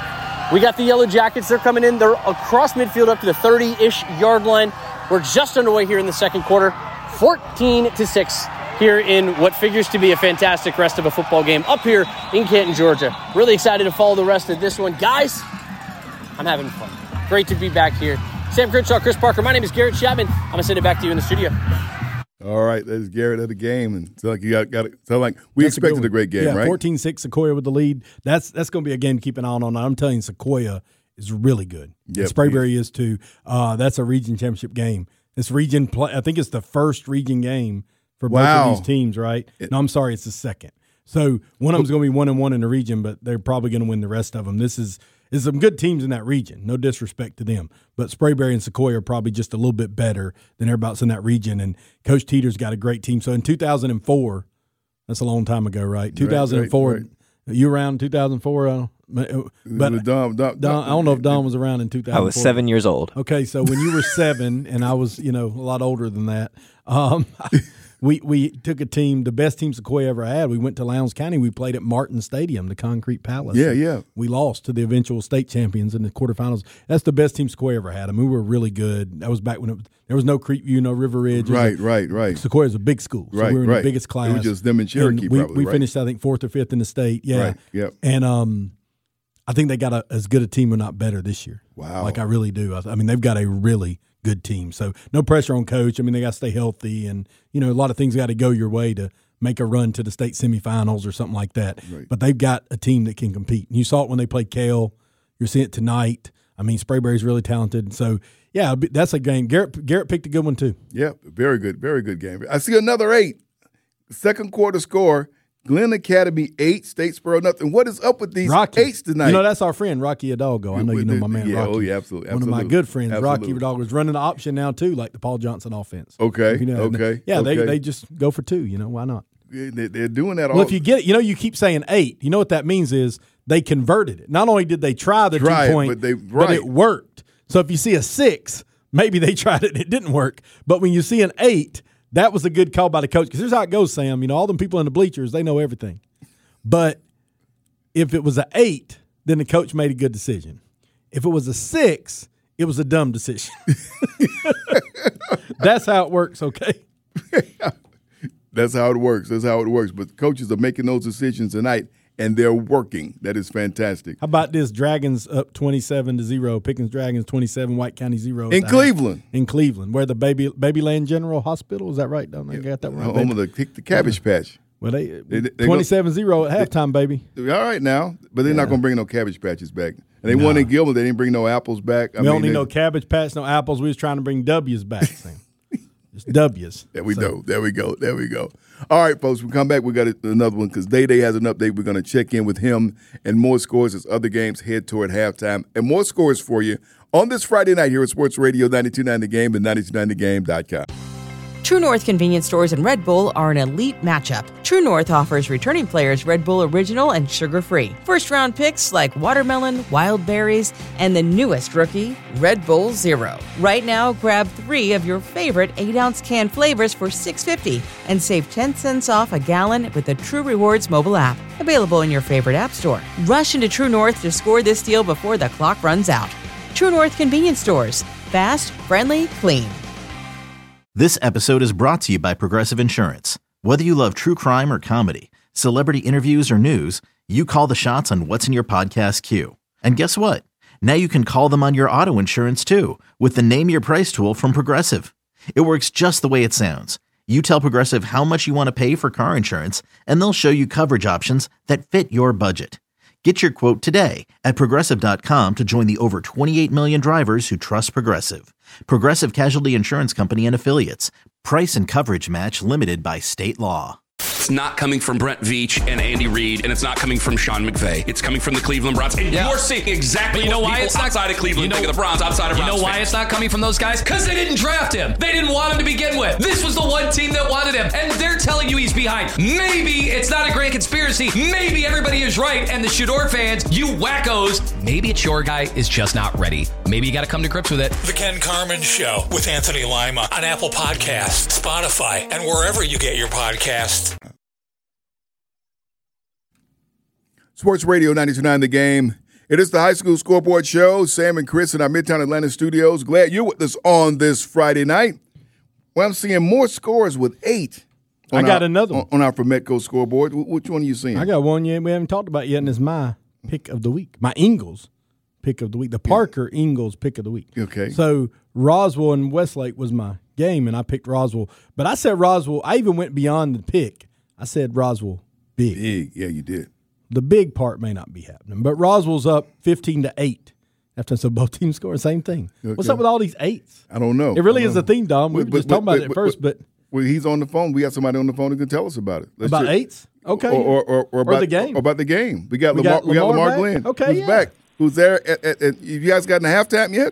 Speaker 15: We got the Yellow Jackets. They're coming in. They're across midfield up to the thirty-ish yard line. We're just underway here in the second quarter. fourteen to six here in what figures to be a fantastic rest of a football game up here in Canton, Georgia. Really excited to follow the rest of this one. Guys, I'm having fun. Great to be back here. Sam Crenshaw, Chris Parker. My name is Garrett Chapman. I'm going to send it back to you in the studio.
Speaker 8: All right, that's Garrett at the game, and it's like you got, got it. So like we that's expected a, a great game,
Speaker 9: yeah,
Speaker 8: right?
Speaker 9: fourteen six Sequoia with the lead. That's that's going to be a game to keep an eye on. I'm telling you, Sequoia is really good. Yep. Sprayberry is too. Uh, that's a region championship game. This region play, I think it's the first region game for both
Speaker 8: wow.
Speaker 9: of these teams, right? It, no, I'm sorry, it's the second. So one of them's going to be one and one in the region, but they're probably going to win the rest of them. This is is some good teams in that region. No disrespect to them, but Sprayberry and Sequoia are probably just a little bit better than everybody else in that region. And Coach Teeter's got a great team. So in two thousand four, that's a long time ago, right? two thousand four, right, right. You around in two thousand four? Uh, but
Speaker 8: Don, Don,
Speaker 9: Don, I don't know if Don was around in two thousand four.
Speaker 16: I was seven years old.
Speaker 9: Okay, so when you were seven, and I was, you know, a lot older than that. Um, We we took a team, the best team Sequoia ever had. We went to Lowndes County. We played at Martin Stadium, the Concrete Palace.
Speaker 8: Yeah, yeah.
Speaker 9: We lost to the eventual state champions in the quarterfinals. That's the best team Sequoia ever had. I mean, we were really good. That was back when it was, there was no Creekview, no River Ridge.
Speaker 8: Right,
Speaker 9: a,
Speaker 8: right, right.
Speaker 9: Sequoia's a big school. So
Speaker 8: right,
Speaker 9: we were in
Speaker 8: right.
Speaker 9: the biggest class.
Speaker 8: It was just them in Cherokee,
Speaker 9: and we,
Speaker 8: probably,
Speaker 9: we
Speaker 8: right?
Speaker 9: finished, I think, fourth or fifth in the state. Yeah.
Speaker 8: Right, yep.
Speaker 9: And um, I think they got a, as good a team, or not better, this year.
Speaker 8: Wow.
Speaker 9: Like, I really do. I, I mean, they've got a really good team. So no pressure on coach. I mean, they got to stay healthy, and, you know, a lot of things got to go your way to make a run to the state semifinals or something like that.
Speaker 8: Right.
Speaker 9: But they've got a team that can compete. And you saw it when they played Cale. You're seeing it tonight. I mean, Sprayberry's really talented. So, yeah, that's a game. Garrett Garrett picked a good one, too.
Speaker 8: Yeah, very good, very good game. I see another eight. Second quarter score, Glenn Academy eight, Statesboro nothing. What is up with these
Speaker 9: Rocky.
Speaker 8: eights tonight?
Speaker 9: You know, that's our friend, Rocky Hidalgo. I know you know my man,
Speaker 8: yeah,
Speaker 9: Rocky.
Speaker 8: Oh, yeah, absolutely.
Speaker 9: One
Speaker 8: absolutely.
Speaker 9: of my good friends,
Speaker 8: absolutely.
Speaker 9: Rocky Hidalgo, is running the option now, too, like the Paul Johnson offense.
Speaker 8: Okay,
Speaker 9: you know,
Speaker 8: okay.
Speaker 9: Yeah,
Speaker 8: okay.
Speaker 9: They, they just go for two, you know, why not?
Speaker 8: They're doing that all.
Speaker 9: Well, if you get it, you know, you keep saying eight. You know what that means is they converted it. Not only did they try the
Speaker 8: try
Speaker 9: two point,
Speaker 8: but, they,
Speaker 9: but
Speaker 8: right.
Speaker 9: it worked. So if you see a six, maybe they tried it and it didn't work. But when you see an eight, that was a good call by the coach. Because here's how it goes, Sam. You know, all them people in the bleachers, they know everything. But if it was an eight, then the coach made a good decision. If it was a six, it was a dumb decision. That's how it works, okay?
Speaker 8: That's how it works. That's how it works. But coaches are making those decisions tonight, and they're working. That is fantastic.
Speaker 9: How about this? Dragons up twenty-seven to zero. Pickens Dragons twenty-seven. White County zero.
Speaker 8: In Cleveland.
Speaker 9: In Cleveland, where the baby Babyland General Hospital, is that right? Don't they yeah. got that right?
Speaker 8: Home of the, the Cabbage Patch.
Speaker 9: Well, they, twenty-seven zero at halftime, baby.
Speaker 8: All right now, but they're yeah. not going to bring no Cabbage Patches back. And they no. won in Gilman. They didn't bring no apples back. I
Speaker 9: we
Speaker 8: mean,
Speaker 9: don't need
Speaker 8: they,
Speaker 9: no Cabbage Patch, no apples. We was trying to bring W's back, Sam. Just W's.
Speaker 8: There we
Speaker 9: so.
Speaker 8: go. There we go. There we go. All right, folks, we come back. We got another one because Day Day has an update. We're going to check in with him and more scores as other games head toward halftime. And more scores for you on this Friday night here at Sports Radio ninety-two point nine The Game and ninety-two point nine the game dot com.
Speaker 1: True North convenience stores and Red Bull are an elite matchup. True North offers returning players Red Bull Original and sugar-free. First-round picks like watermelon, wild berries, and the newest rookie, Red Bull Zero. Right now, grab three of your favorite eight ounce can flavors for six dollars and fifty cents and save ten cents off a gallon with the True Rewards mobile app. Available in your favorite app store. Rush into True North to score this deal before the clock runs out. True North convenience stores. Fast, friendly, clean.
Speaker 2: This episode is brought to you by Progressive Insurance. Whether you love true crime or comedy, celebrity interviews or news, you call the shots on what's in your podcast queue. And guess what? Now you can call them on your auto insurance too with the Name Your Price tool from Progressive. It works just the way it sounds. You tell Progressive how much you want to pay for car insurance, and they'll show you coverage options that fit your budget. Get your quote today at Progressive dot com to join the over twenty-eight million drivers who trust Progressive. Progressive Casualty Insurance Company and Affiliates. Price and coverage match limited by state law.
Speaker 3: It's not coming from Brent Veach and Andy Reid, and it's not coming from Sean McVay. It's coming from the Cleveland Browns. And
Speaker 11: Yeah.
Speaker 3: you're seeing exactly
Speaker 11: But you know
Speaker 3: what
Speaker 11: why
Speaker 3: people
Speaker 11: it's not-
Speaker 3: outside of Cleveland
Speaker 11: you know-
Speaker 3: think of the Browns, outside of
Speaker 11: You
Speaker 3: Browns
Speaker 11: know why
Speaker 3: fans.
Speaker 11: it's not coming from those guys? Because they didn't draft him. They didn't want him to begin with. This was the one team that wanted him, and they're telling you he's behind. Maybe it's not a grand conspiracy. Maybe everybody is right, and the Shador fans, you wackos, maybe it's your guy is just not ready. Maybe you got to come to grips with it.
Speaker 7: The Ken Carmen Show with Anthony Lima on Apple Podcasts, Spotify, and wherever you get your podcasts.
Speaker 8: Sports Radio ninety-two point nine The Game. It is the High School Scoreboard Show. Sam and Chris in our Midtown Atlanta studios. Glad you're with us on this Friday night. Well, I'm seeing more scores with eight.
Speaker 9: I got
Speaker 8: our,
Speaker 9: another
Speaker 8: on,
Speaker 9: one.
Speaker 8: on our Prometco scoreboard. Wh- Which one are you seeing?
Speaker 9: I got one yet we haven't talked about yet, and it's my pick of the week. My Ingles pick of the week. The Parker Ingles pick of the week.
Speaker 8: Okay.
Speaker 9: So Roswell and Westlake was my game, and I picked Roswell. But I said Roswell. I even went beyond the pick. I said Roswell big.
Speaker 8: Big, yeah, you did.
Speaker 9: The big part may not be happening, but Roswell's up fifteen to eight. After so both teams score the same thing.
Speaker 8: Okay.
Speaker 9: What's up with all these eights?
Speaker 8: I don't know.
Speaker 9: It really
Speaker 8: I don't
Speaker 9: is a
Speaker 8: know.
Speaker 9: theme, Dom. We were
Speaker 8: But-
Speaker 9: just
Speaker 8: but-
Speaker 9: talking about
Speaker 8: but-
Speaker 9: it at first, but
Speaker 8: Well, he's on the phone. We got somebody on the phone who can tell us about it. Let's
Speaker 9: about
Speaker 8: just-
Speaker 9: eights? Okay.
Speaker 8: Or, or, or, or,
Speaker 9: Or
Speaker 8: about
Speaker 9: the game.
Speaker 8: Or about the game. We got
Speaker 9: We
Speaker 8: Lamar.
Speaker 9: got
Speaker 8: we got
Speaker 9: Lamar
Speaker 8: Lamar
Speaker 9: back?
Speaker 8: Glenn.
Speaker 9: Okay,
Speaker 8: who's
Speaker 9: yeah.
Speaker 8: back? Who's there? At, at, at, you guys gotten a halftime yet?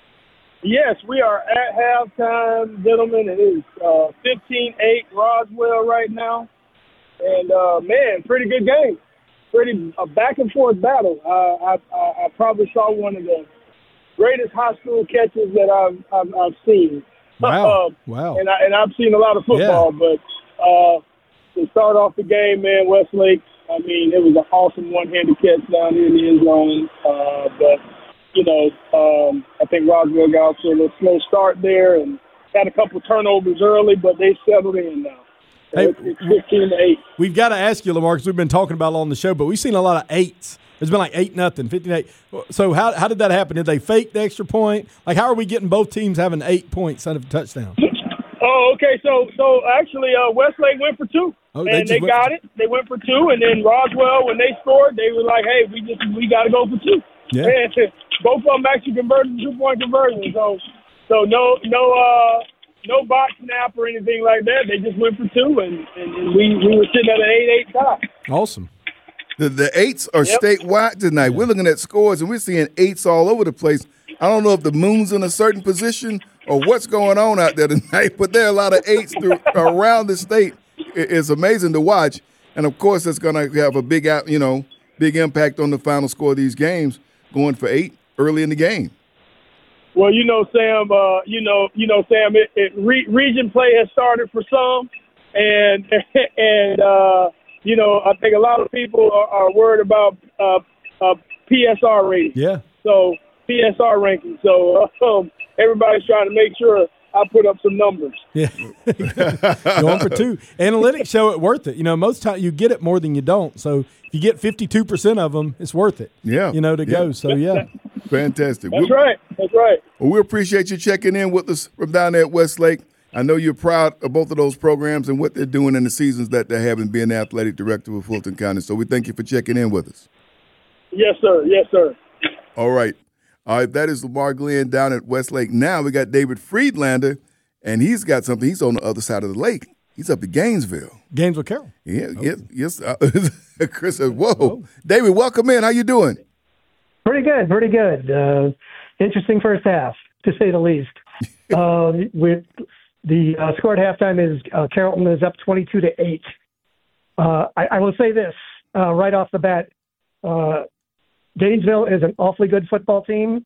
Speaker 16: Yes, we are at halftime, gentlemen. It is uh, fifteen eight Roswell right now. And, uh, man, pretty good game. Pretty a back-and-forth battle. Uh, I, I, I probably saw one of the greatest high school catches that I've, I've, I've seen.
Speaker 9: Wow.
Speaker 16: Uh,
Speaker 9: wow.
Speaker 16: And, I, and I've seen a lot of football, but uh, to start off the game, man, Westlake, I mean, it was an awesome one-handed catch down here in the end zone. Uh, but, you know, um, I think Roswell got off to a little slow start there and had a couple turnovers early, but they settled in now. So
Speaker 9: Hey,
Speaker 16: it's, it's fifteen to eight.
Speaker 9: We've got to ask you, Lamar, because we've been talking about it on the show, but we've seen a lot of eights. It's been like eight nothing, fifteen eight. So how how did that happen? Did they fake the extra point? Like, how are we getting both teams having eight points instead of a touchdown?
Speaker 16: Oh, okay. So, so actually, uh, Westlake went for two,
Speaker 9: Oh, they
Speaker 16: and
Speaker 9: just
Speaker 16: they,
Speaker 9: went
Speaker 16: got
Speaker 9: for-
Speaker 16: it. They went for two, and then Roswell, when they scored, they were like, "Hey, we just we got to go for two."
Speaker 9: Yeah.
Speaker 16: And both of them actually converted two point conversion. So, so no, no, uh, no box snap or anything like that. They just went for two, and, and, and we we were sitting at an eight eight tie.
Speaker 9: Awesome.
Speaker 8: The, the eights are
Speaker 16: Yep.
Speaker 8: statewide tonight. We're looking at scores, and we're seeing eights all over the place. I don't know if the moon's in a certain position or what's going on out there tonight, but there are a lot of eights through, around the state. It- It's amazing to watch, and of course, it's going to have a big, out- you know, big impact on the final score of these games. Going for eight early in the game.
Speaker 16: Well, you know, Sam. Uh, you know, you know, Sam. It, it re- region play has started for some, and and uh, you know, I think a lot of people are, are worried about uh, uh, P S R rating.
Speaker 9: Yeah.
Speaker 16: So P S R ranking. So uh, um, everybody's trying to make sure I put up some numbers.
Speaker 9: Yeah. Going for two. Analytics show it worth it. You know, most times you get it more than you don't. So if you get fifty-two percent of them, it's worth it.
Speaker 8: Yeah.
Speaker 9: You know, to
Speaker 8: Yeah.
Speaker 9: go. So, yeah.
Speaker 8: Fantastic.
Speaker 16: That's
Speaker 8: We-
Speaker 16: right. That's right.
Speaker 8: Well, we appreciate you checking in with us from down there at Westlake. I know you're proud of both of those programs and what they're doing in the seasons that they're having, being the athletic director of Fulton County. So we thank you for checking in with us.
Speaker 16: Yes, sir. Yes, sir.
Speaker 8: All right. All right, that is Lamar Glenn down at Westlake. Now we got David Friedlander, and he's got something. He's on the other side of the lake. He's up at Gainesville.
Speaker 9: Gainesville Carroll.
Speaker 8: Yeah, yes, yes. Uh, Chris says, whoa. David, welcome in. How you doing?
Speaker 17: Pretty good, pretty good. Uh, interesting first half, to say the least. uh, with the uh, score at halftime is uh, Carrollton is up twenty-two to eight. Uh, I, I will say this uh, right off the bat: uh, Gainesville is an awfully good football team,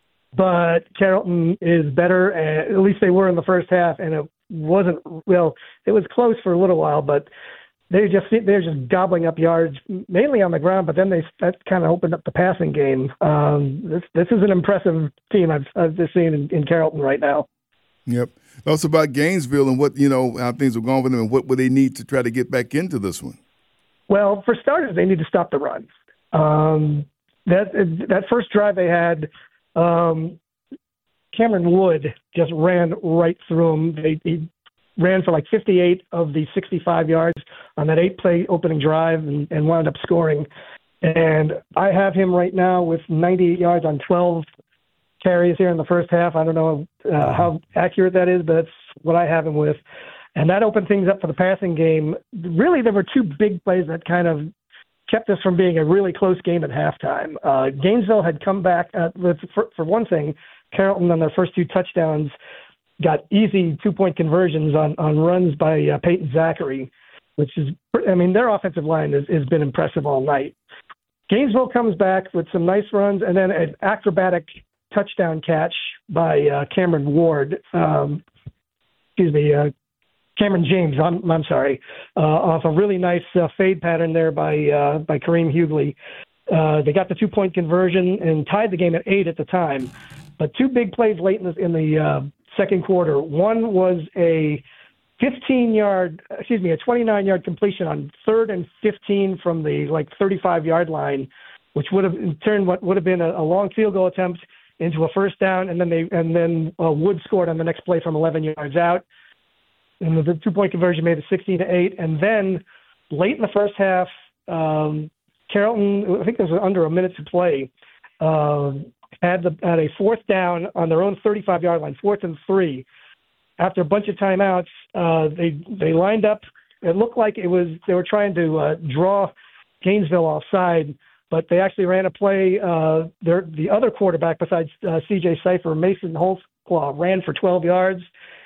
Speaker 17: but Carrollton is better. And at least they were in the first half, and it wasn't well. It was close for a little while, but they just they're just gobbling up yards, mainly on the ground. But then they that kind of opened up the passing game. Um, this this is an impressive team I've I've just seen in, in Carrollton right now.
Speaker 8: Yep. Also about Gainesville and what, you know, how things are going for them and what would they need to try to get back into this one?
Speaker 17: Well, for starters, they need to stop the run. Um, that that first drive they had, um, Cameron Wood just ran right through them. They, he ran for like fifty-eight of the sixty-five yards on that eight-play opening drive and, and wound up scoring. And I have him right now with ninety-eight yards on twelve carries here in the first half. I don't know uh, how accurate that is, but that's what I have him with. And that opened things up for the passing game. Really, there were two big plays that kind of kept us from being a really close game at halftime. Uh, Gainesville had come back uh, with, for, for one thing, Carrollton on their first two touchdowns got easy two-point conversions on, on runs by uh, Peyton Zachary, which is, I mean, their offensive line has, has been impressive all night. Gainesville comes back with some nice runs and then an acrobatic touchdown catch by uh, Cameron Ward, um, excuse me, uh, Cameron James, I'm, I'm sorry, uh, off a really nice uh, fade pattern there by uh, by Kareem Hughley. Uh, they got the two-point conversion and tied the game at eight at the time. But two big plays late in the, in the uh, second quarter. One was a fifteen-yard, excuse me, a twenty-nine-yard completion on third and fifteen from the like thirty-five-yard line, which would have in turn what would have been a, a long field goal attempt into a first down, and then they and then uh, Wood scored on the next play from eleven yards out. And the two-point conversion made it sixteen to eight. And then late in the first half, um, Carrollton, I think there was under a minute to play, uh, had the had a fourth down on their own thirty-five-yard line, fourth and three. After a bunch of timeouts, uh, they they lined up. It looked like it was they were trying to uh, draw Gainesville offside, but they actually ran a play. Uh, their, the other quarterback besides uh, C J Cipher, Mason Holtzclaw, ran for twelve yards,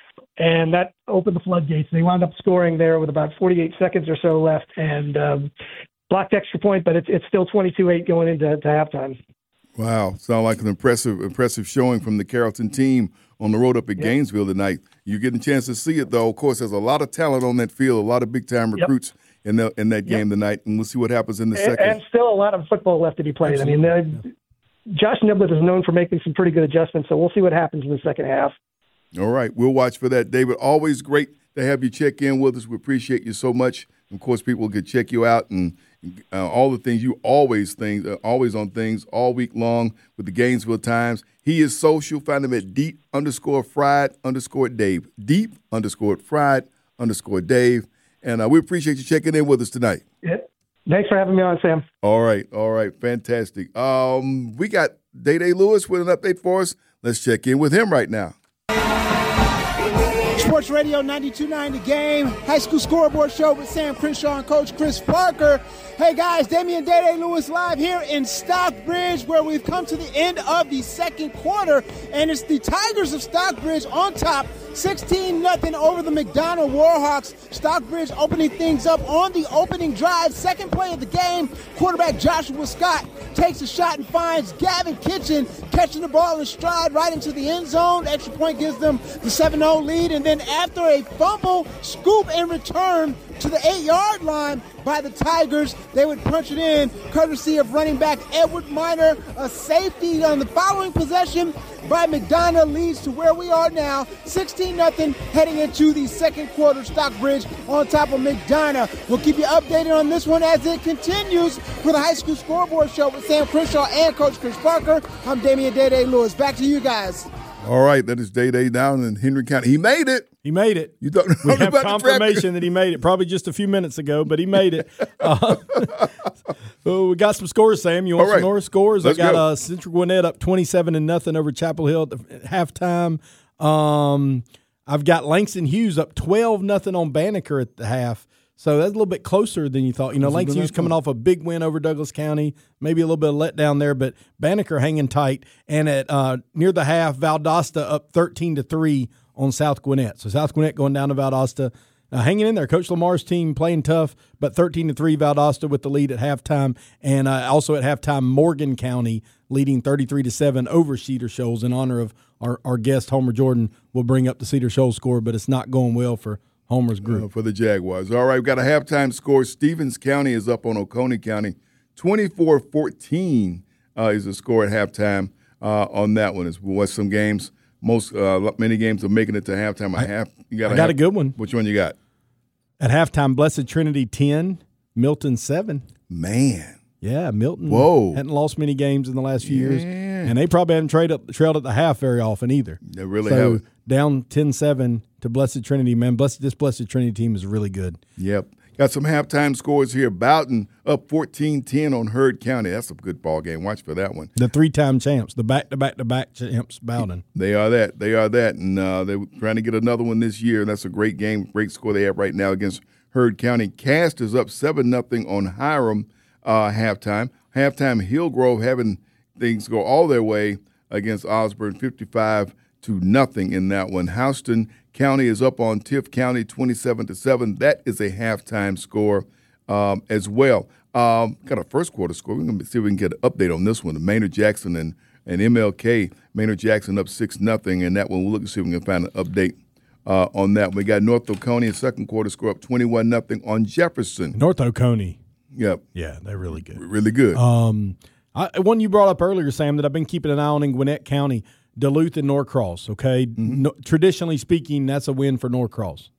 Speaker 17: and that opened the floodgates. They wound up scoring there with about forty-eight seconds or so left, and um, blocked extra point, but it's it's still twenty-two eight going into to halftime.
Speaker 8: Wow, sound like an impressive impressive showing from the Carrollton team on the road up at yep. Gainesville tonight. You're getting a chance to see it, though. Of course, there's a lot of talent on that field, a lot of big-time recruits yep. in, the, in that game yep. tonight, and we'll see what happens in the
Speaker 17: and,
Speaker 8: second.
Speaker 17: And still a lot of football left to be played. Absolutely. I mean, uh, Josh Niblett is known for making some pretty good adjustments, so we'll see what happens in the second half.
Speaker 8: All right, we'll watch for that, David. Always great to have you check in with us. We appreciate you so much. Of course, people can check you out and uh, all the things you always think, uh, always on things all week long with the Gainesville Times. He is social. Find him at deep underscore fried underscore Dave. Deep underscore fried underscore Dave. And uh, we appreciate you checking in with us tonight.
Speaker 17: Yeah. Thanks for having me on, Sam.
Speaker 8: All right, all right, fantastic. Um, we got Day-Day Lewis with an update for us. Let's check in with him right now.
Speaker 18: Sports Radio ninety-two point nine The Game, high school scoreboard show with Sam Crenshaw and Coach Chris Parker. Hey guys, Damian Day-Day Lewis live here in Stockbridge, where we've come to the end of the second quarter, and it's the Tigers of Stockbridge on top, sixteen nothing over the McDonough Warhawks. Stockbridge opening things up on the opening drive, second play of the game. Quarterback Joshua Scott takes a shot and finds Gavin Kitchen catching the ball in stride right into the end zone. The extra point gives them the seven oh lead, and then after a fumble, scoop, and return to the eight-yard line by the Tigers, they would punch it in, courtesy of running back Edward Minor. A safety on the following possession by McDonough leads to where we are now, sixteen nothing, heading into the second quarter. Stockbridge on top of McDonough. We'll keep you updated on this one as it continues for the high school scoreboard show with Sam Crenshaw and Coach Chris Parker. I'm Damian Day-Day Lewis. Back to you guys.
Speaker 8: All right, that is Day-Day down in Henry County. He made it.
Speaker 9: He made it.
Speaker 8: You don't know
Speaker 9: we have
Speaker 8: about
Speaker 9: confirmation that he made it, probably just a few minutes ago, but he made it. Uh, oh, we got some scores, Sam. You want
Speaker 8: All right.
Speaker 9: some more scores?
Speaker 8: Let's
Speaker 9: I got
Speaker 8: go.
Speaker 9: uh, Central Gwinnett up twenty-seven and nothing over Chapel Hill at, the, at halftime. Um, I've got Langston Hughes up twelve nothing on Banneker at the half. So that's a little bit closer than you thought. You know, Langston's coming off a big win over Douglas County, maybe a little bit of letdown there, but Banneker hanging tight. And at uh, near the half, Valdosta up thirteen to three on South Gwinnett. So South Gwinnett going down to Valdosta, uh, hanging in there. Coach Lamar's team playing tough, but thirteen to three Valdosta with the lead at halftime. And uh, also at halftime, Morgan County leading thirty-three to seven over Cedar Shoals in honor of our, our guest, Homer Jordan, will bring up the Cedar Shoals score, but it's not going well for Homer's group.
Speaker 8: Uh, for the Jaguars. All right, we've got a halftime score. Stevens County is up on Oconee County. twenty-four fourteen uh, is the score at halftime uh, on that one. It's was some games. Most uh, many games are making it to halftime. I, half, you got
Speaker 9: I got
Speaker 8: half,
Speaker 9: a good one.
Speaker 8: Which one you got?
Speaker 9: At halftime, Blessed Trinity ten, Milton seven.
Speaker 8: Man.
Speaker 9: Yeah, Milton
Speaker 8: Whoa.
Speaker 9: hadn't lost many games in the last few
Speaker 8: Yeah.
Speaker 9: years, and they probably haven't trailed, up, trailed at the half very often either.
Speaker 8: They really
Speaker 9: so
Speaker 8: haven't.
Speaker 9: Down ten seven to Blessed Trinity. Man, Blessed, this Blessed Trinity team is really good.
Speaker 8: Yep. Got some halftime scores here. Bowden up fourteen ten on Heard County. That's a good ball game. Watch for that one.
Speaker 9: The three-time champs, the back-to-back-to-back champs, Bowden.
Speaker 8: They are that. They are that. And uh, they're trying to get another one this year. That's a great game, great score they have right now against Heard County. Cast is up seven nothing on Hiram uh, halftime. Halftime, Hillgrove having things go all their way against Osborne, fifty-five to nothing in that one. Houston County is up on Tiff County, twenty-seven to seven. That is a halftime score um, as well. Um, got a first quarter score. We're going to see if we can get an update on this one. Maynard Jackson and, and M L K. Maynard Jackson up six nothing, and that one we'll look and see if we can find an update uh, on that. We got North Oconee, second quarter score up twenty-one nothing on Jefferson.
Speaker 9: North Oconee.
Speaker 8: Yep.
Speaker 9: Yeah, they're really good.
Speaker 8: Really good.
Speaker 9: Um, I, one you brought up earlier, Sam, that I've been keeping an eye on in Gwinnett County, Duluth and Norcross, okay?
Speaker 8: Mm-hmm.
Speaker 9: No, traditionally speaking, that's a win for Norcross.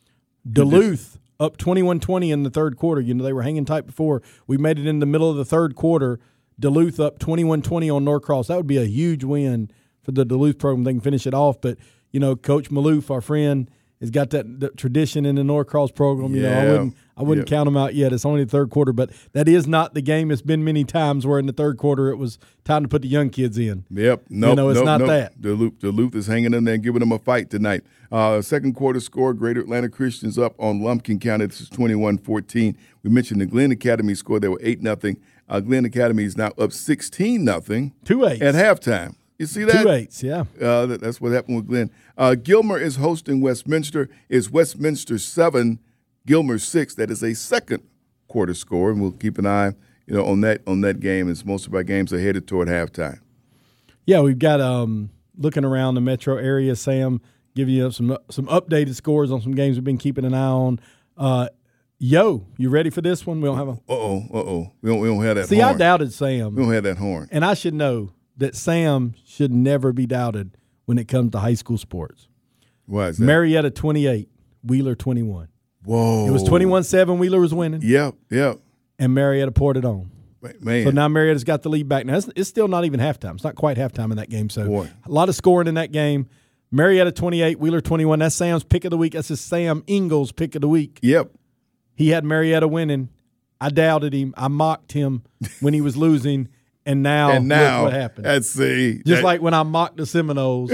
Speaker 9: Duluth up twenty-one twenty in the third quarter. You know, they were hanging tight before. We made it in the middle of the third quarter. Duluth up twenty-one twenty on Norcross. That would be a huge win for the Duluth program. They can finish it off. But, you know, Coach Maloof, our friend, has got that, that tradition in the Norcross program. You
Speaker 8: Yeah.
Speaker 9: know, I wouldn't I wouldn't
Speaker 8: Yeah.
Speaker 9: count them out yet. It's only the third quarter, but that is not the game. It's been many times where in the third quarter it was time to put the young kids in.
Speaker 8: Yep. No,
Speaker 9: you know, it's
Speaker 8: nope,
Speaker 9: not
Speaker 8: nope.
Speaker 9: that.
Speaker 8: Duluth, Duluth is hanging in there and giving them a fight tonight. Uh, second quarter score, Greater Atlanta Christians up on Lumpkin County. This is twenty-one fourteen. We mentioned the Glenn Academy score. They were eight nothing. Uh, Glenn Academy is now up sixteen nothing.
Speaker 9: Two eights.
Speaker 8: At halftime. You see that?
Speaker 9: Two eights, yeah.
Speaker 8: Uh, that, that's what happened with Glenn. Uh, Gilmer is hosting Westminster. It's Westminster seven, Gilmer six. That is a second quarter score, and we'll keep an eye, you know, on that on that game as most of our games are headed toward halftime.
Speaker 9: Yeah, we've got um, looking around the metro area, Sam, give you some some updated scores on some games we've been keeping an eye on. Uh, Yo, you ready for this one? We don't have a.
Speaker 8: Uh oh, uh oh. We don't we don't have that.
Speaker 9: See,
Speaker 8: horn.
Speaker 9: I doubted Sam.
Speaker 8: We don't have that horn,
Speaker 9: and I should know that Sam should never be doubted when it comes to high school sports.
Speaker 8: Why is that?
Speaker 9: Marietta twenty-eight, Wheeler twenty-one.
Speaker 8: Whoa.
Speaker 9: It was twenty-one seven, Wheeler was winning.
Speaker 8: Yep, yep.
Speaker 9: And Marietta poured it on.
Speaker 8: Man.
Speaker 9: So now Marietta's got the lead back. Now, it's, it's still not even halftime. It's not quite halftime in that game. So
Speaker 8: Boy.
Speaker 9: a lot of scoring in that game. Marietta twenty-eight, Wheeler twenty-one. That's Sam's pick of the week. That's his Sam Ingalls pick of the week.
Speaker 8: Yep.
Speaker 9: He had Marietta winning. I doubted him. I mocked him when he was losing. And now,
Speaker 8: and now
Speaker 9: look what happened.
Speaker 8: Let's see.
Speaker 9: Just that, like when I mocked the Seminoles.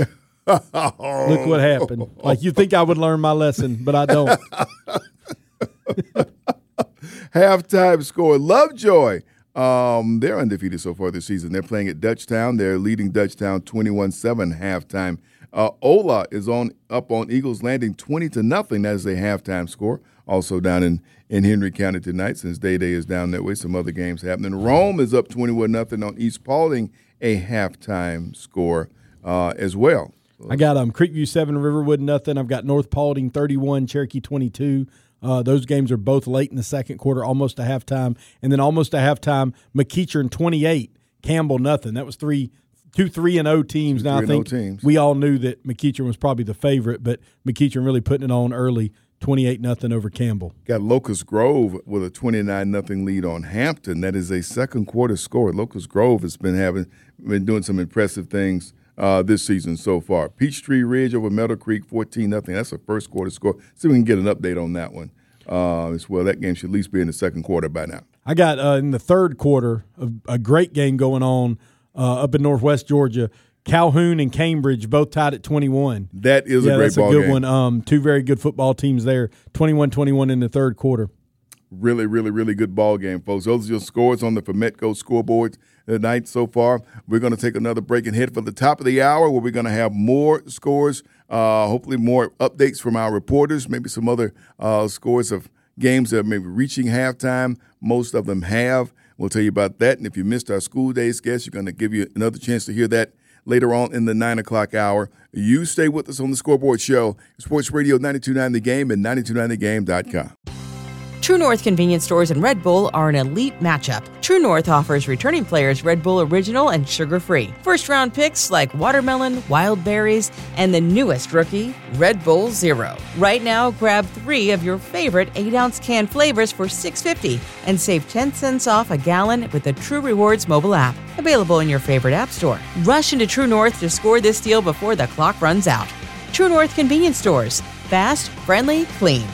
Speaker 8: oh.
Speaker 9: Look what happened. Like you think I would learn my lesson, but I don't.
Speaker 8: Halftime score. Lovejoy. Um, they're undefeated so far this season. They're playing at Dutchtown. They're leading Dutchtown twenty-one seven halftime. Uh, Ola is on up on Eagles Landing twenty to nothing. That is a halftime score. Also down in, in Henry County tonight, since Day Day is down that way. Some other games happening. Rome is up twenty-one nothing on East Paulding, a halftime score uh, as well.
Speaker 9: I got um, Creekview seven, Riverwood nothing. I've got North Paulding thirty-one, Cherokee twenty-two. Uh, those games are both late in the second quarter, almost a halftime. And then almost a halftime, McEachern twenty-eight, Campbell nothing. That was three, two three and oh teams.
Speaker 8: Two,
Speaker 9: now I think
Speaker 8: teams.
Speaker 9: we all knew that McEachern was probably the favorite, but McEachern really putting it on early, twenty-eight nothing over Campbell.
Speaker 8: Got Locust Grove with a twenty-nine nothing lead on Hampton. That is a second quarter score. Locust Grove has been having been doing some impressive things uh, this season so far. Peachtree Ridge over Meadow Creek, fourteen nothing. That's a first quarter score. See if we can get an update on that one uh, as well. That game should at least be in the second quarter by now.
Speaker 9: I got uh, in the third quarter a, a great game going on uh, up in Northwest Georgia. Calhoun and Cambridge both tied at twenty-one.
Speaker 8: That is
Speaker 9: yeah,
Speaker 8: a great
Speaker 9: that's
Speaker 8: ball
Speaker 9: a good
Speaker 8: game.
Speaker 9: one. Um, two very good football teams there. twenty-one twenty-one in the third quarter.
Speaker 8: really, really, really good ball game, folks. Those are your scores on the Formetco scoreboard tonight so far. We're going to take another break and head for the top of the hour where we're going to have more scores, uh, hopefully more updates from our reporters, maybe some other uh, scores of games that are maybe reaching halftime. Most of them have. We'll tell you about that. And if you missed our school days guest, we're going to give you another chance to hear that later on in the nine o'clock hour. You stay with us on the Scoreboard Show, Sports Radio ninety-two point nine The Game and ninety-two point nine the game dot com.
Speaker 1: True North convenience stores and Red Bull are an elite matchup. True North offers returning players Red Bull Original and sugar-free. First-round picks like watermelon, wild berries, and the newest rookie, Red Bull Zero. Right now, grab three of your favorite eight-ounce can flavors for six dollars and fifty cents and save ten cents off a gallon with the True Rewards mobile app. Available in your favorite app store. Rush into True North to score this deal before the clock runs out. True North convenience stores. Fast, friendly, clean.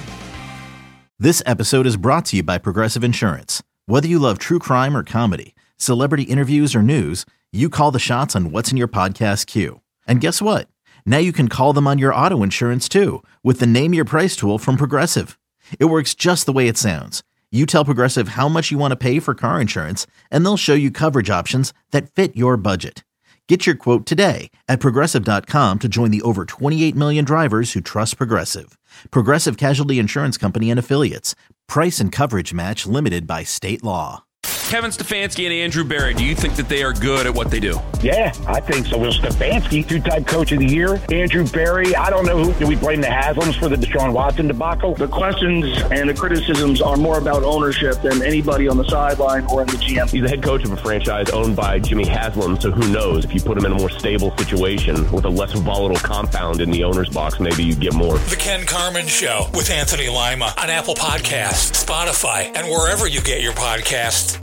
Speaker 2: This episode is brought to you by Progressive Insurance. Whether you love true crime or comedy, celebrity interviews or news, you call the shots on what's in your podcast queue. And guess what? Now you can call them on your auto insurance too with the Name Your Price tool from Progressive. It works just the way it sounds. You tell Progressive how much you want to pay for car insurance, and they'll show you coverage options that fit your budget. Get your quote today at Progressive dot com to join the over twenty-eight million drivers who trust Progressive. Progressive Casualty Insurance Company and Affiliates. Price and coverage match limited by state law.
Speaker 3: Kevin Stefanski and Andrew Berry, do you think that they are good at what they do?
Speaker 4: Yeah, I think so. Will Stefanski, two-time coach of the year. Andrew Berry, I don't know who. Do we blame the Haslams for the Deshaun Watson debacle?
Speaker 5: The questions and the criticisms are more about ownership than anybody on the sideline or in the G M.
Speaker 6: He's the head coach of a franchise owned by Jimmy Haslam, so who knows? If you put him in a more stable situation with a less volatile compound in the owner's box, maybe you get more.
Speaker 7: The Ken Carman Show with Anthony Lima on Apple Podcasts, Spotify, and wherever you get your podcasts.